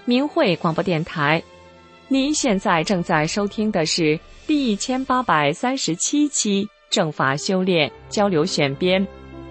明慧广播电台。您现在正在收听的是第1837期正法修炼交流选编。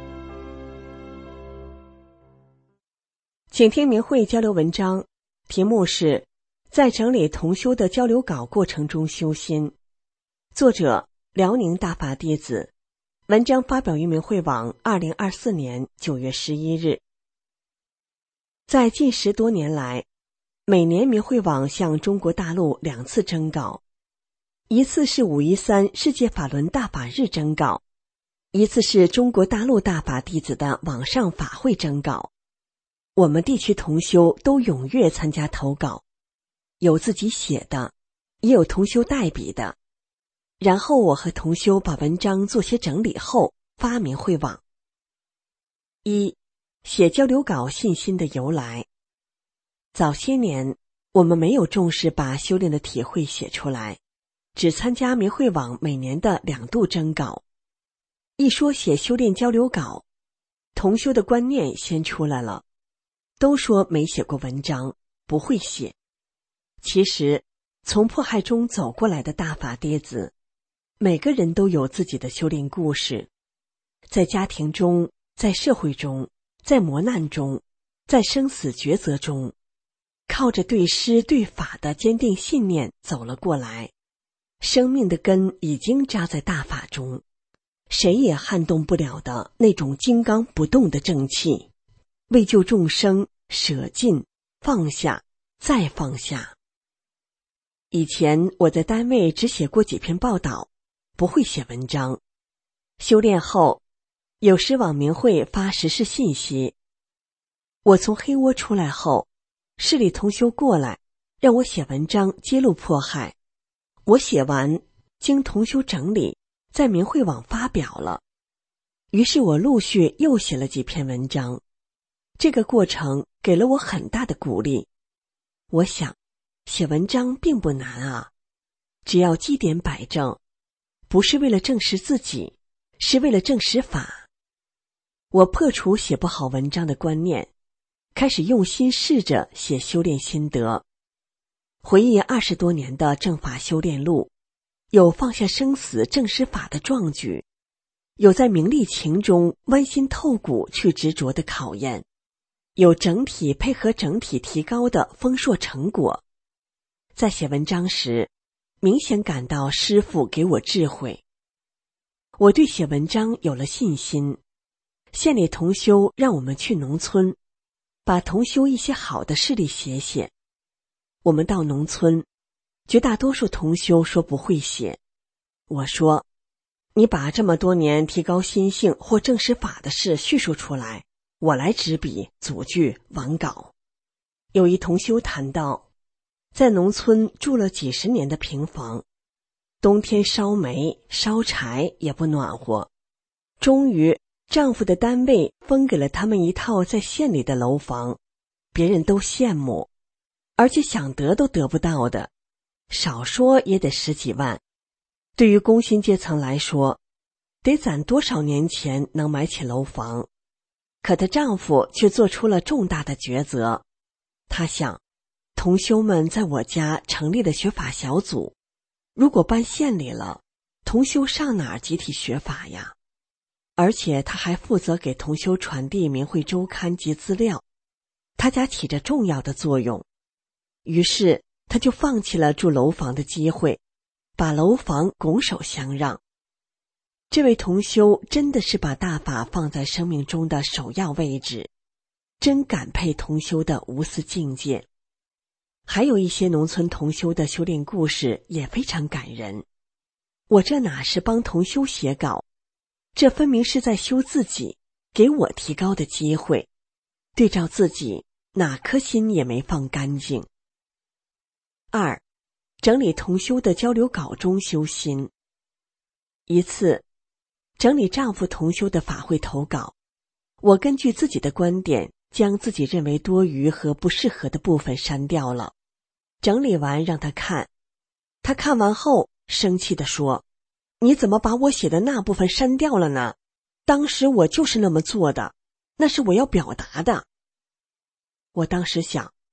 请听明慧交流文章，题目是在整理同修的交流稿过程中修心，作者辽宁大法弟子，文章发表于明慧网2024年9月11日。在近10多年来，每年明慧网向中国大陆2次征稿，一次是513世界法轮大法日征稿，一次是中国大陆大法弟子的网上法会征稿。我们地区同修都踊跃参加投稿，有自己写的，也有同修代笔的。然后我和同修把文章做些整理后发明慧网。1. 写交流稿信心的由来。早些年我们没有重视把修炼的体会写出来，只参加明慧网每年的2度征稿。一说写修炼交流稿，同修的观念先出来了，都说没写过文章，不会写。其实从迫害中走过来的大法弟子，每个人都有自己的修炼故事，在家庭中，在社会中，在磨难中，在生死抉择中，靠着对师对法的坚定信念走了过来，生命的根已经扎在大法中，谁也撼动不了的那种金刚不动的正气，为救众生舍尽放下再放下。以前我在单位只写过几篇报道，不会写文章。修炼后，有时往明慧发时事信息。我从黑窝出来后，市里同修过来让我写文章揭露迫害，我写完经同修整理，在明慧网发表了。于是我陆续又写了几篇文章，这个过程给了我很大的鼓励。我想写文章并不难啊，只要基点摆正，不是为了证实自己，是为了证实法。我破除写不好文章的观念，开始用心试着写修炼心得。回忆20多年的正法修炼路，有放下生死证实法的壮举，有在名利情中剜心透骨去执着的考验，有整体配合整体提高的丰硕成果。在写文章时，明显感到师父给我智慧，我对写文章有了信心。县里同修让我们去农村，把同修一些好的事例写写。我们到农村，绝大多数同修说不会写。我说，你把这么多年提高心性或证实法的事叙述出来，我来执笔组句完稿。有一同修谈到，在农村住了几10年的平房，冬天烧煤烧柴也不暖和，终于丈夫的单位分给了他们一套在县里的楼房，别人都羡慕，而且想得都得不到的，少说也得10几万。对于工薪阶层来说，得攒多少年钱能买起楼房？可她丈夫却做出了重大的抉择。他想，同修们在我家成立了学法小组，如果搬县里了，同修上哪儿集体学法呀？而且他还负责给同修传递明慧周刊及资料，他家起着重要的作用。于是他就放弃了住楼房的机会，把楼房拱手相让。这位同修真的是把大法放在生命中的首要位置，真感佩同修的无私境界。还有一些农村同修的修炼故事也非常感人。我这哪是帮同修写稿，这分明是在修自己，给我提高的机会。对照自己，哪颗心也没放干净。2. 整理同修的交流稿中修心。一次，整理丈夫同修的法会投稿，我根据自己的观点，将自己认为多余和不适合的部分删掉了。整理完让他看，他看完后生气地说，你怎么把我写的那部分删掉了呢？当时我就是那么做的，那是我要表达的。我当时想，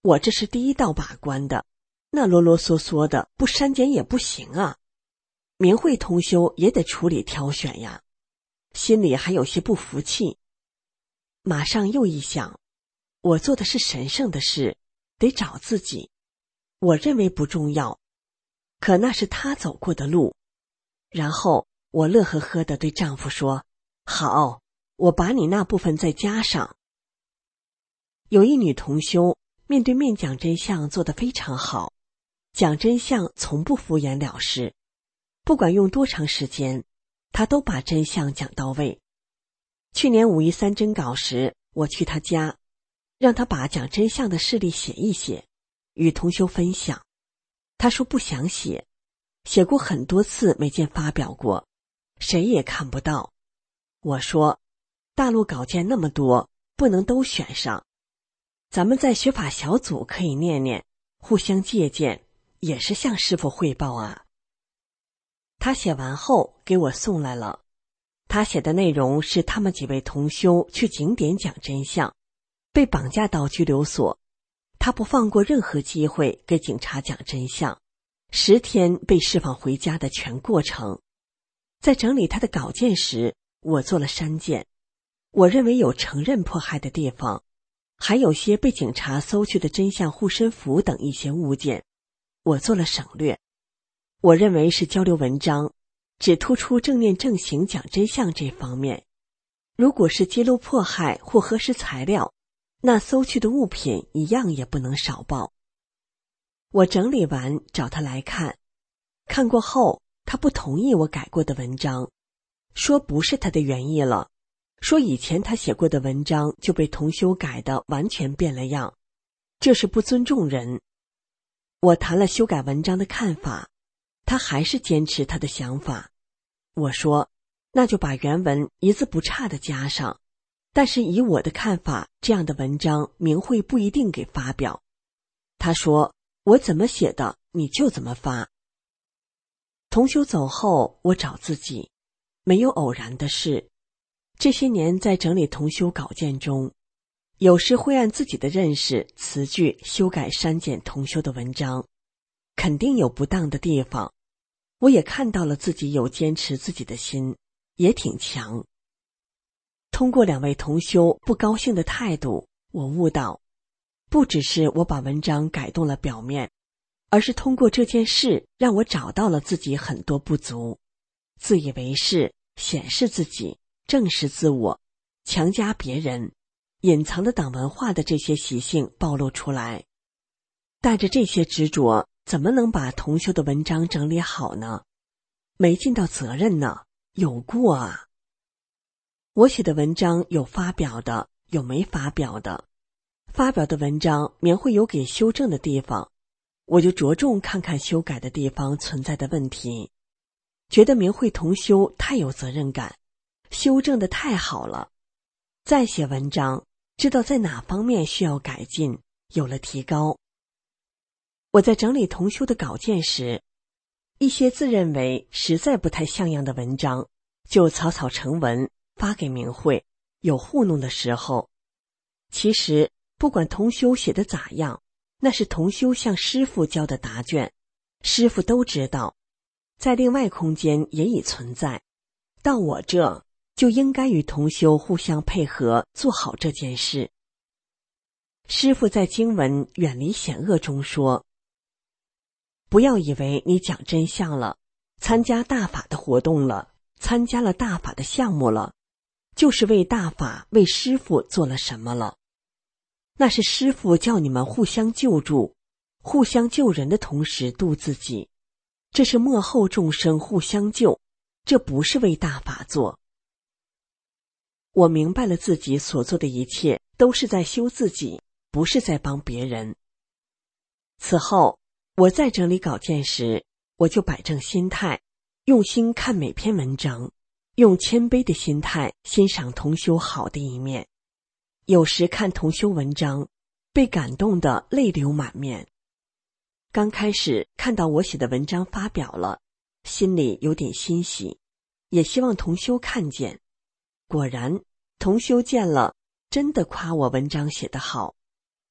我这是第一道把关的，那啰啰嗦嗦的不删减也不行啊。明慧同修也得处理挑选呀，心里还有些不服气。马上又一想，我做的是神圣的事，得找自己。我认为不重要，可那是他走过的路。然后我乐呵呵地对丈夫说，好，我把你那部分再加上。有一女同修面对面讲真相做得非常好，讲真相从不敷衍了事，不管用多长时间，她都把真相讲到位。去年5.13征稿时，我去她家，让她把讲真相的事例写一写，与同修分享。她说不想写，写过很多次没见发表过，谁也看不到。我说，大陆稿件那么多，不能都选上，咱们在学法小组可以念念，互相借鉴，也是向师父汇报啊。他写完后给我送来了，他写的内容是他们几位同修去景点讲真相，被绑架到拘留所，他不放过任何机会给警察讲真相，10天被释放回家的全过程。在整理他的稿件时，我做了删减，我认为有承认迫害的地方，还有些被警察搜去的真相护身符等一些物件，我做了省略。我认为是交流文章，只突出正念正行讲真相这方面。如果是揭露迫害或核实材料，那搜去的物品一样也不能少报。我整理完找他来看，看过后他不同意我改过的文章，说不是他的原意了，说以前他写过的文章就被同修改的完全变了样，这是不尊重人。我谈了修改文章的看法，他还是坚持他的想法。我说，那就把原文一字不差的加上，但是以我的看法，这样的文章明慧不一定给发表。他说，我怎么写的你就怎么发。同修走后，我找自己，没有偶然的事。这些年在整理同修稿件中，有时会按自己的认识词句修改删减同修的文章，肯定有不当的地方。我也看到了自己有坚持自己的心，也挺强。通过2位同修不高兴的态度，我悟到，不只是我把文章改动了表面，而是通过这件事让我找到了自己很多不足，自以为是，显示自己，正视自我，强加别人，隐藏的党文化的这些习性暴露出来。带着这些执着，怎么能把同修的文章整理好呢？没尽到责任呢，有过啊。我写的文章有发表的，有没发表的。发表的文章明慧有给修正的地方，我就着重看看修改的地方存在的问题，觉得明慧同修太有责任感，修正的太好了。再写文章，知道在哪方面需要改进，有了提高。我在整理同修的稿件时，一些自认为实在不太像样的文章，就草草成文发给明慧，有糊弄的时候。其实不管同修写的咋样，那是同修向师父交的答卷，师父都知道，在另外空间也已存在，到我这就应该与同修互相配合，做好这件事。师父在经文远离险恶中说，不要以为你讲真相了，参加大法的活动了，参加了大法的项目了，就是为大法为师父做了什么了。那是师父叫你们互相救助，互相救人的同时度自己，这是幕后众生互相救，这不是为大法做。我明白了自己所做的一切都是在修自己，不是在帮别人。此后我在整理稿件时，我就摆正心态，用心看每篇文章，用谦卑的心态欣赏同修好的一面。有时看同修文章，被感动得泪流满面。刚开始看到我写的文章发表了，心里有点欣喜，也希望同修看见。果然，同修见了，真的夸我文章写得好。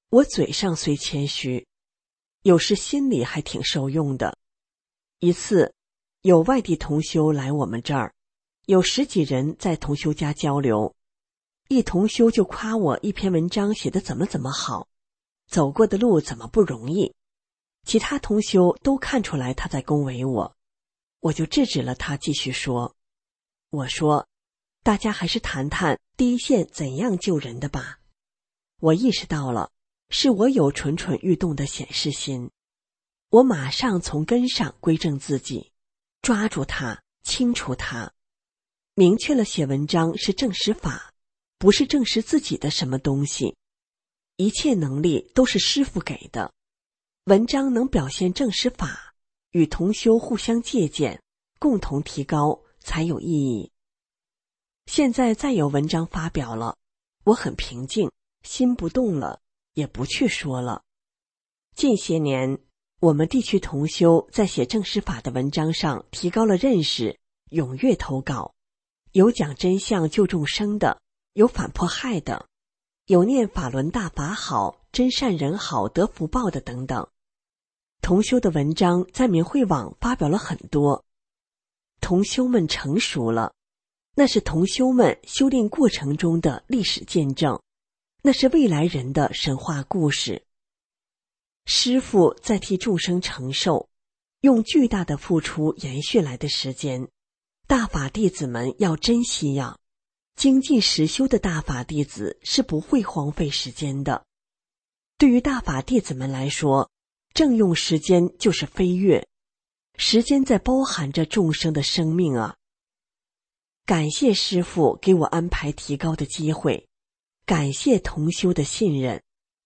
我嘴上虽谦虚，有时心里还挺受用的。一次，有外地同修来我们这儿，有10几人在同修家交流，一同修就夸我一篇文章写得怎么好，走过的路怎么不容易。其他同修都看出来他在恭维我，我就制止了他继续说。我说，大家还是谈谈第一线怎样救人的吧。我意识到了，是我有蠢蠢欲动的显示心。我马上从根上归正自己，抓住它，清除它，明确了写文章是证实法，不是证实自己的什么东西。一切能力都是师父给的，文章能表现证实法，与同修互相借鉴，共同提高才有意义。现在再有文章发表了，我很平静，心不动了，也不去说了。近些年，我们地区同修在写证实法的文章上提高了认识，踊跃投稿，有讲真相救众生的，有反迫害的，有念法轮大法好，真善人好，得福报的等等。同修的文章在明慧网发表了很多，同修们成熟了，那是同修们修炼过程中的历史见证，那是未来人的神话故事。师父在替众生承受，用巨大的付出延续来的时间，大法弟子们要珍惜呀！精进实修的大法弟子是不会荒废时间的。对于大法弟子们来说，正用时间就是飞跃，时间在包含着众生的生命啊！感谢师父给我安排提高的机会，感谢同修的信任。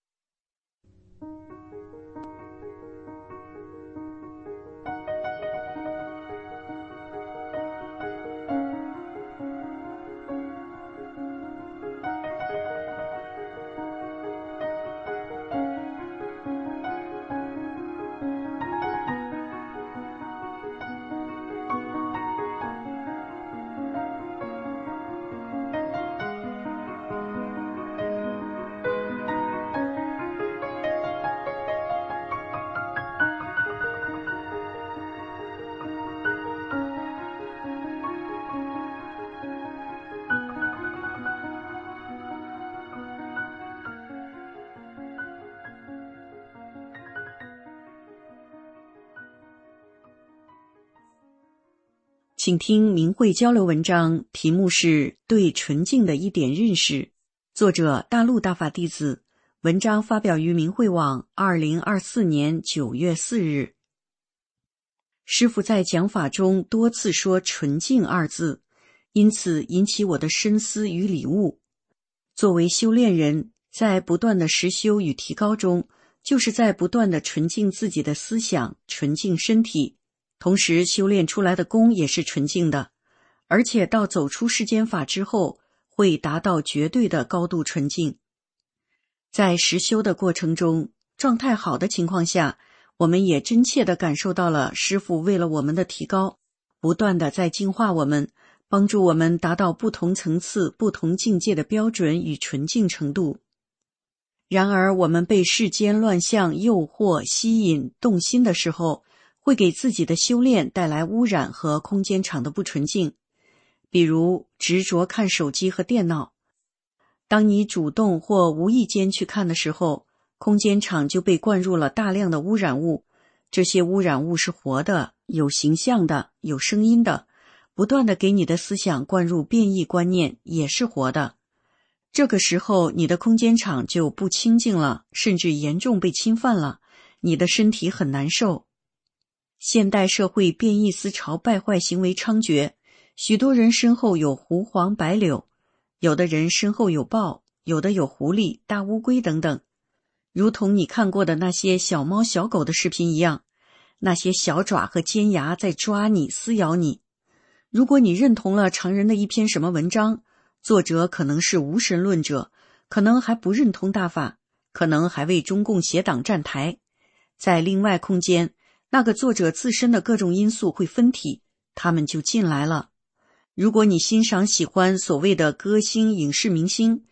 请听明慧交流文章，题目是对纯净的一点认识，作者大陆大法弟子，文章发表于明慧网2024年9月4日。师父在讲法中多次说纯净二字，因此引起我的深思与领悟。作为修炼人，在不断的实修与提高中，就是在不断的纯净自己的思想，纯净身体，同时修炼出来的功也是纯净的，而且到走出世间法之后，会达到绝对的高度纯净。在实修的过程中，状态好的情况下，我们也真切地感受到了师父为了我们的提高，不断地在净化我们，帮助我们达到不同层次、不同境界的标准与纯净程度。然而我们被世间乱象诱惑、吸引、动心的时候，会给自己的修炼带来污染和空间场的不纯净。比如执着看手机和电脑，当你主动或无意间去看的时候，空间场就被灌入了大量的污染物。这些污染物是活的，有形象的，有声音的，不断地给你的思想灌入变异观念，也是活的。这个时候你的空间场就不清净了，甚至严重被侵犯了，你的身体很难受。现代社会变异思潮败坏行为猖獗，许多人身后有狐黄白柳，有的人身后有豹，有的有狐狸、大乌龟等等。如同你看过的那些小猫小狗的视频一样，那些小爪和尖牙在抓你、撕咬你。如果你认同了常人的一篇什么文章，作者可能是无神论者，可能还不认同大法，可能还为中共邪党站台。在另外空间，那个作者自身的各种因素会分体，他们就进来了。如果你欣赏喜欢所谓的歌星、影视明星，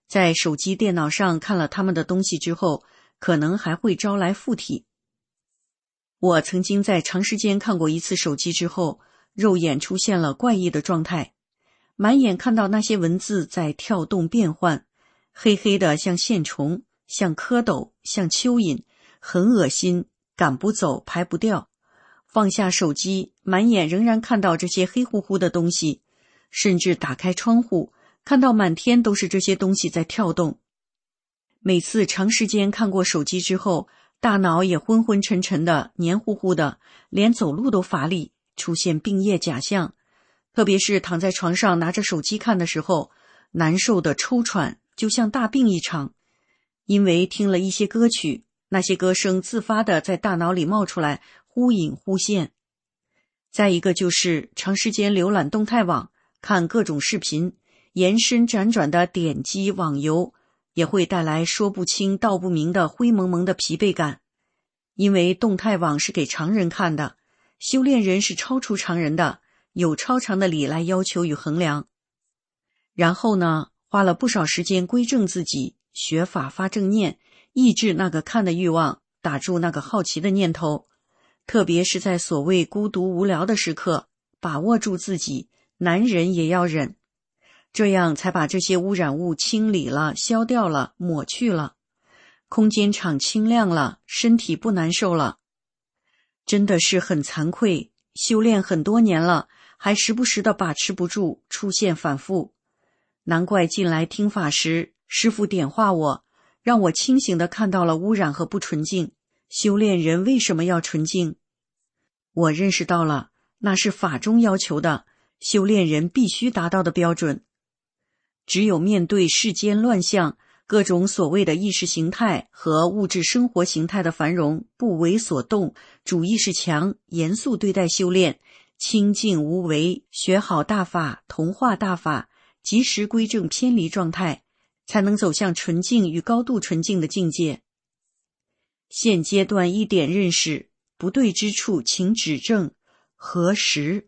在手机、电脑上看了他们的东西之后，可能还会招来附体。我曾经在长时间看过一次手机之后，肉眼出现了怪异的状态，满眼看到那些文字在跳动变换，黑黑的像线虫，像蝌蚪，像蚯蚓，很恶心，赶不走，排不掉。放下手机，满眼仍然看到这些黑乎乎的东西，甚至打开窗户，看到满天都是这些东西在跳动。每次长时间看过手机之后，大脑也昏昏沉沉的，黏糊糊的，连走路都乏力，出现病业假象。特别是躺在床上拿着手机看的时候，难受的抽喘，就像大病一场。因为听了一些歌曲，那些歌声自发的在大脑里冒出来，忽隐忽现。再一个就是长时间浏览动态网，看各种视频，延伸辗转的点击网游，也会带来说不清道不明的灰蒙蒙的疲惫感。因为动态网是给常人看的，修炼人是超出常人的，有超常的理来要求与衡量。然后呢，花了不少时间归正自己，学法发正念，抑制那个看的欲望，打住那个好奇的念头。特别是在所谓孤独无聊的时刻，把握住自己，难忍也要忍，这样才把这些污染物清理了，消掉了，抹去了，空间场清亮了，身体不难受了。真的是很惭愧，修炼很多年了，还时不时的把持不住，出现反复。难怪进来听法时，师父点化我，让我清醒地看到了污染和不纯净。修炼人为什么要纯净？我认识到了，那是法中要求的，修炼人必须达到的标准。只有面对世间乱象，各种所谓的意识形态和物质生活形态的繁荣，不为所动，主意识强，严肃对待修炼，清净无为，学好大法，同化大法，及时归正偏离状态，才能走向纯净与高度纯净的境界。现阶段一点认识，不对之处请指正，核实。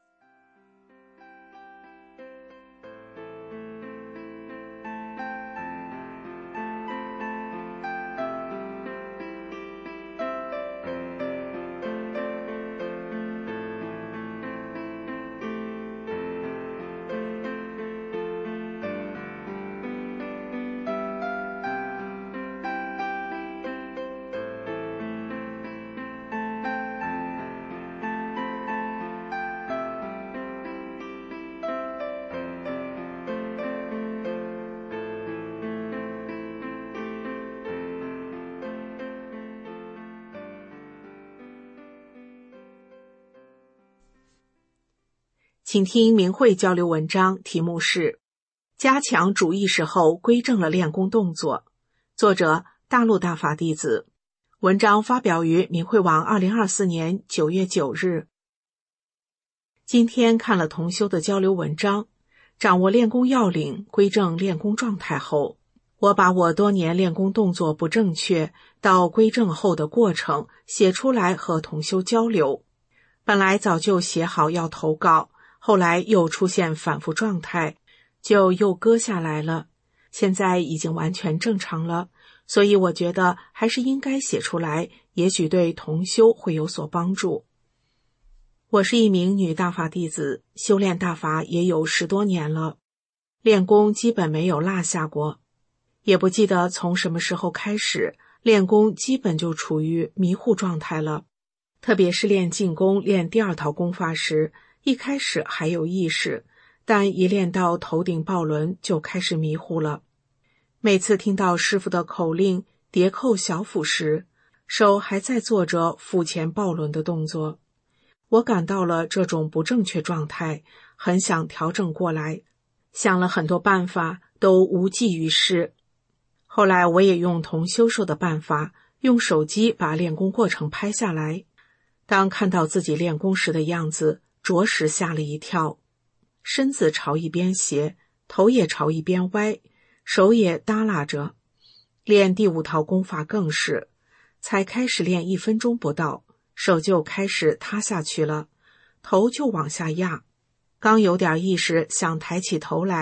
请听明慧交流文章，题目是加强主意识后归正了练功动作，作者大陆大法弟子，文章发表于明慧网2024年9月9日。今天看了同修的交流文章，掌握练功要领，归正练功状态后，我把我多年练功动作不正确到归正后的过程写出来和同修交流。本来早就写好要投稿，后来又出现反复状态，就又搁下来了。现在已经完全正常了，所以我觉得还是应该写出来，也许对同修会有所帮助。我是一名女大法弟子，修炼大法也有10多年了，练功基本没有落下过，也不记得从什么时候开始，练功基本就处于迷糊状态了。特别是练静功，练第2套功法时，一开始还有意识，但一练到头顶抱轮就开始迷糊了。每次听到师父的口令叠扣小腹时，手还在做着腹前抱轮的动作。我感到了这种不正确状态，很想调整过来，想了很多办法，都无济于事。后来我也用同修说的办法，用手机把练功过程拍下来。当看到自己练功时的样子，着实吓了一跳。身子朝一边斜，头也朝一边歪，手也耷拉着。练第5套功法更是，才开始练1分钟不到，手就开始塌下去了，头就往下压。刚有点意识想抬起头来，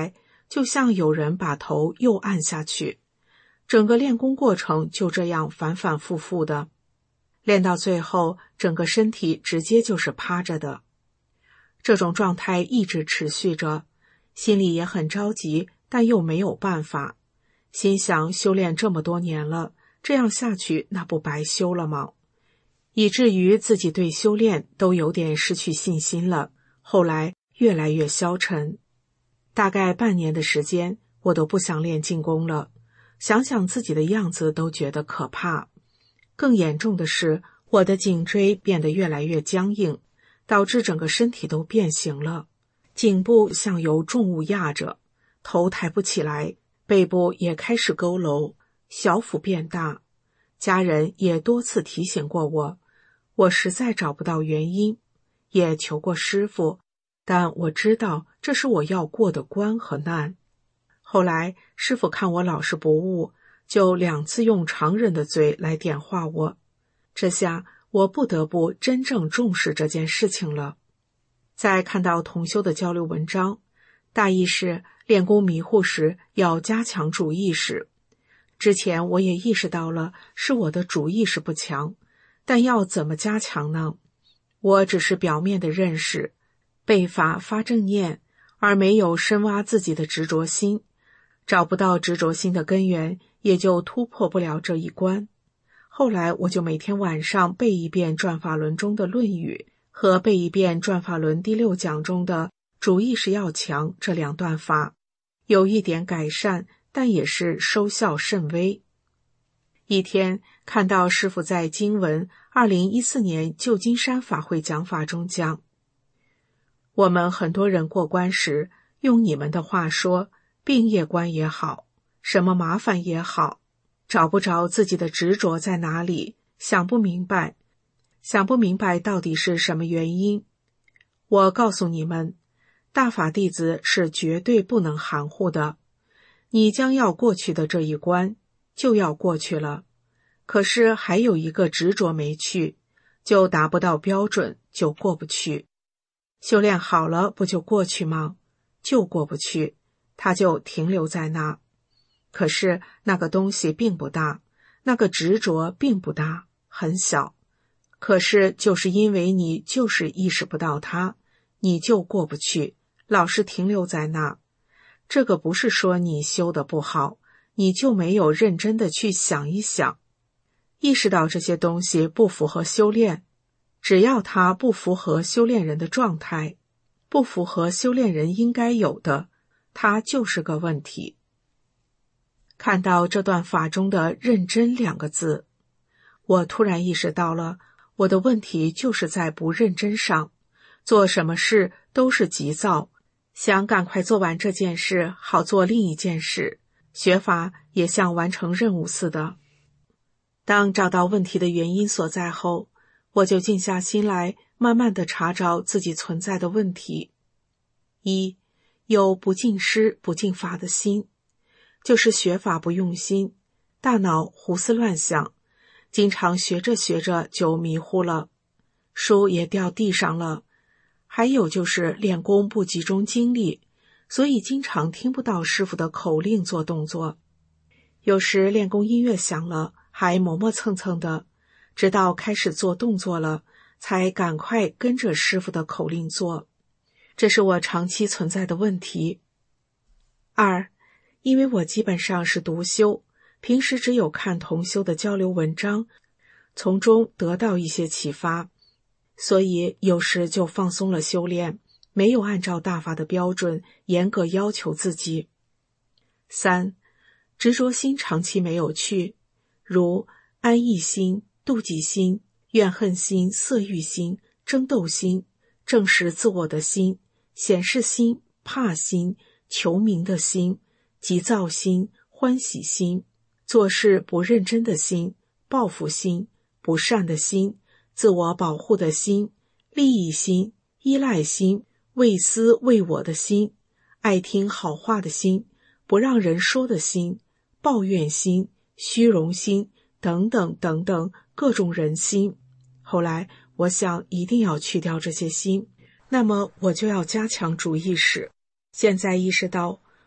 就像有人把头又按下去。整个练功过程就这样反反复复的，练到最后，整个身体直接就是趴着的。这种状态一直持续着，心里也很着急，但又没有办法。心想修炼这么多年了，这样下去那不白修了吗？以至于自己对修炼都有点失去信心了，后来越来越消沉。大概半年的时间，我都不想练静功了，想想自己的样子都觉得可怕。更严重的是，我的颈椎变得越来越僵硬，导致整个身体都变形了，颈部像有重物压着，头抬不起来，背部也开始佝偻，小腹变大。家人也多次提醒过我，我实在找不到原因，也求过师父，但我知道这是我要过的关和难。后来师父看我老实不悟，就2次用常人的嘴来点化我，这下我不得不真正重视这件事情了。在看到同修的交流文章，大意是练功迷糊时要加强主意识。之前我也意识到了是我的主意识不强，但要怎么加强呢？我只是表面的认识，背法发正念，而没有深挖自己的执着心，找不到执着心的根源，也就突破不了这一关。后来我就每天晚上背一遍转法轮中的论语和背一遍转法轮第6讲中的主意识要强这2段法，有一点改善，但也是收效甚微。一天看到师父在经文2014年旧金山法会讲法中讲，我们很多人过关时，用你们的话说，病业关也好，什么麻烦也好，找不着自己的执着在哪里，想不明白到底是什么原因。我告诉你们，大法弟子是绝对不能含糊的，你将要过去的这一关就要过去了，可是还有一个执着没去，就达不到标准，就过不去。修炼好了不就过去吗？就过不去，它就停留在那。可是那个东西并不大，那个执着并不大，很小。可是就是因为你就是意识不到它，你就过不去，老是停留在那。这个不是说你修得不好，你就没有认真的去想一想，意识到这些东西不符合修炼，只要它不符合修炼人的状态，不符合修炼人应该有的，它就是个问题。看到这段法中的认真2个字，我突然意识到了我的问题就是在不认真上，做什么事都是急躁，想赶快做完这件事，好做另一件事，学法也像完成任务似的。当找到问题的原因所在后，我就静下心来，慢慢地查找自己存在的问题。1. 有不敬师不敬法的心，就是学法不用心，大脑胡思乱想，经常学着学着就迷糊了，书也掉地上了。还有就是练功不集中精力，所以经常听不到师父的口令做动作。有时练功音乐响了，还磨磨蹭蹭的，直到开始做动作了，才赶快跟着师父的口令做。这是我长期存在的问题。2. 因为我基本上是独修，平时只有看同修的交流文章，从中得到一些启发，所以有时就放松了修炼，没有按照大法的标准严格要求自己。3. 执着心长期没有去，如安逸心、妒忌心、怨恨心、色欲心、争斗心、证实自我的心、显示心、怕心、求名的心、急躁心、欢喜心、做事不认真的心、报复心、不善的心、自我保护的心、利益心、依赖心、为私为我的心、爱听好话的心、不让人说的心、抱怨心、虚荣心等等等等各种人心。后来我想一定要去掉这些心，那么我就要加强主意识。现在意识到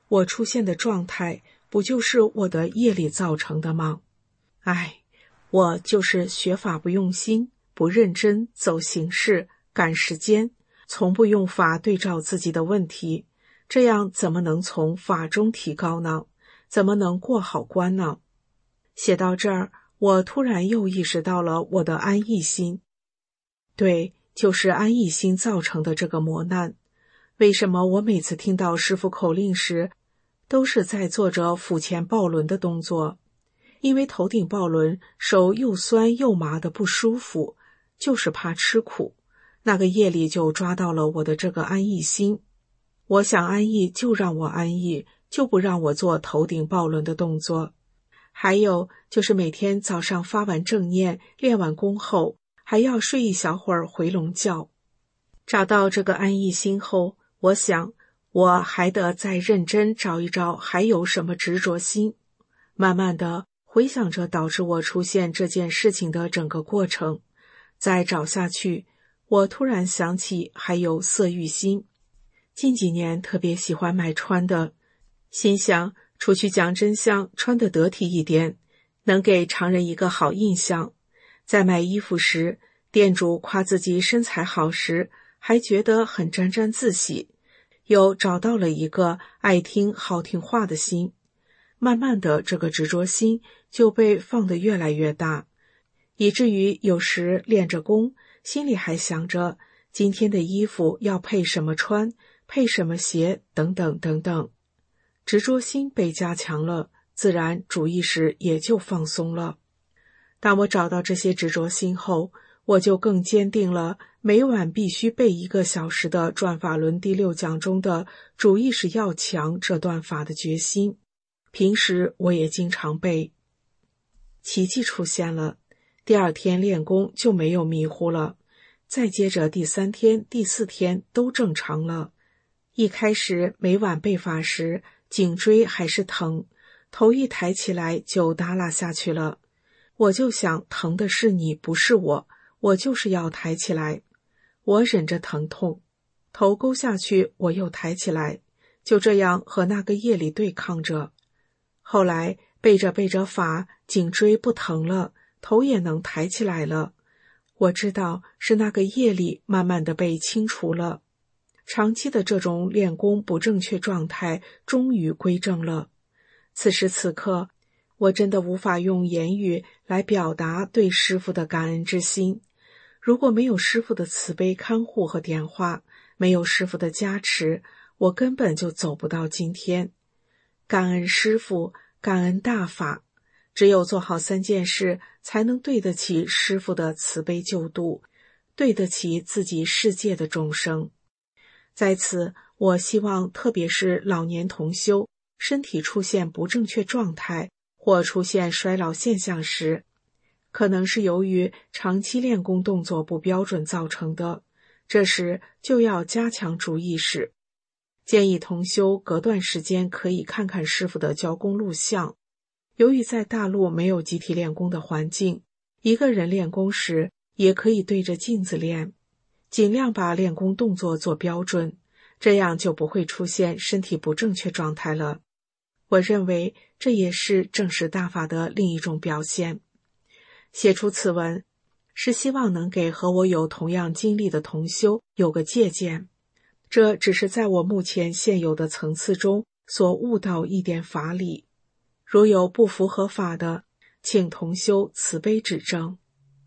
我出现的状态不就是我的业力造成的吗？我就是学法不用心，不认真，走形式，赶时间，从不用法对照自己的问题，这样怎么能从法中提高呢？怎么能过好关呢？写到这儿，我突然又意识到了我的安逸心。对，就是安逸心造成的这个磨难。为什么我每次听到师父口令时，都是在做着腹前抱轮的动作？因为头顶抱轮，手又酸又麻的不舒服，就是怕吃苦。那个业力就抓到了我的这个安逸心。我想安逸就让我安逸，就不让我做头顶抱轮的动作。还有就是每天早上发完正念，练完功后，还要睡一小会儿回笼觉。找到这个安逸心后，我想我还得再认真找一找还有什么执着心。慢慢的回想着导致我出现这件事情的整个过程，再找下去，我突然想起还有色欲心。近几年特别喜欢买穿的，心想出去讲真相，穿得得体一点，能给常人一个好印象。在买衣服时，店主夸自己身材好时，还觉得很沾沾自喜，又找到了一个爱听好听话的心。慢慢的，这个执着心就被放得越来越大，以至于有时练着功，心里还想着今天的衣服要配什么穿，配什么鞋等等等等。执着心被加强了，自然主意识也就放松了。当我找到这些执着心后，我就更坚定了每晚必须背1个小时的转法轮第6讲中的主意识要强这段法的决心。平时我也经常背。奇迹出现了，第2天练功就没有迷糊了，再接着第3天、第4天都正常了。一开始每晚背法时，颈椎还是疼，头一抬起来就耷拉下去了。我就想，疼的是你，不是我，我就是要抬起来。我忍着疼痛，头勾下去，我又抬起来，就这样和那个业力对抗着。后来背着背着法，颈椎不疼了，头也能抬起来了。我知道是那个业力慢慢的被清除了。长期的这种练功不正确状态终于归正了。此时此刻，我真的无法用言语来表达对师父的感恩之心。如果没有师父的慈悲看护和点化，没有师父的加持，我根本就走不到今天。感恩师父，感恩大法，只有做好3件事，才能对得起师父的慈悲救度，对得起自己世界的众生。在此，我希望特别是老年同修，身体出现不正确状态或出现衰老现象时，可能是由于长期练功动作不标准造成的，这时就要加强主意识。建议同修隔段时间可以看看师父的教功录像。由于在大陆没有集体练功的环境，一个人练功时也可以对着镜子练，尽量把练功动作做标准，这样就不会出现身体不正确状态了。我认为这也是正视大法的另一种表现。写出此文，是希望能给和我有同样经历的同修有个借鉴。这只是在我目前现有的层次中所悟到一点法理，如有不符合法的，请同修慈悲指正。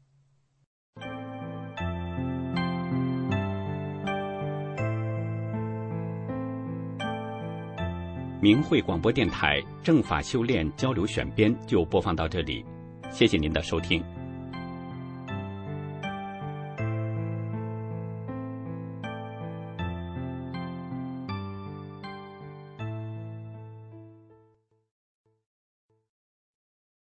明慧广播电台正法修炼交流选编就播放到这里，谢谢您的收听。